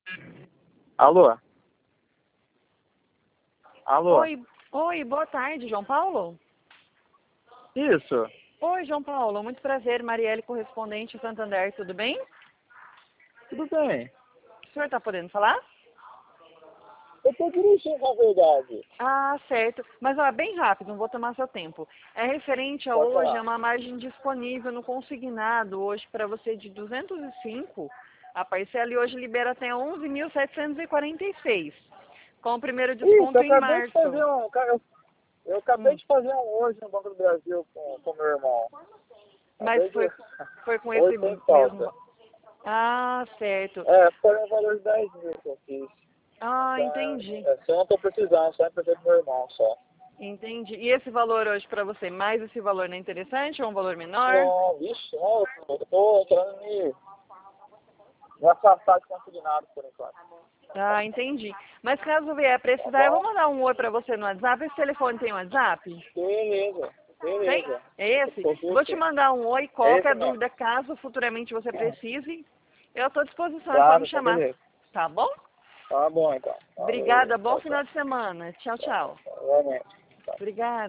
Alô? Alô? Oi, boa tarde, João Paulo? Isso. Oi, João Paulo, muito prazer, Marielle, correspondente Santander, tudo bem? Tudo bem. O senhor está podendo falar? Eu tô dirigindo, na verdade. Ah, certo. Mas, ó, bem rápido, não vou tomar seu tempo. É referente a Pode hoje, falar. é uma margem disponível no consignado hoje para você de 205. A parcela e hoje libera até 11.746. Com o primeiro Isso, desconto eu em acabei de março. fazer eu acabei Hum. de fazer um hoje no Banco do Brasil com meu irmão. Mas Acabei de... foi com esse Hoje tem mesmo. falta. Ah, certo. É, foi um valor de 10 mil que eu fiz. Ah, Então, entendi. só não tô precisando, só emprestei pro meu irmão, só. Entendi. E esse valor hoje para você, mais esse valor não é interessante ou um valor menor? Não, vixe, não, eu tô querendo me afastar de consignado por enquanto. Ah, entendi. Mas caso vier Tá precisar, eu vou bom? mandar um oi para você no WhatsApp. Esse telefone tem WhatsApp? Beleza, Tem? beleza. É esse? Confio Vou te sim. mandar um oi. É esse Qualquer mesmo. dúvida, caso futuramente você precise, eu estou à disposição. É só Claro, me então chamar. beleza. Tá bom? Tá bom então. Valeu. Obrigada. Bom Tchau, final tchau. de semana. Tchau, tchau. Realmente. Obrigada.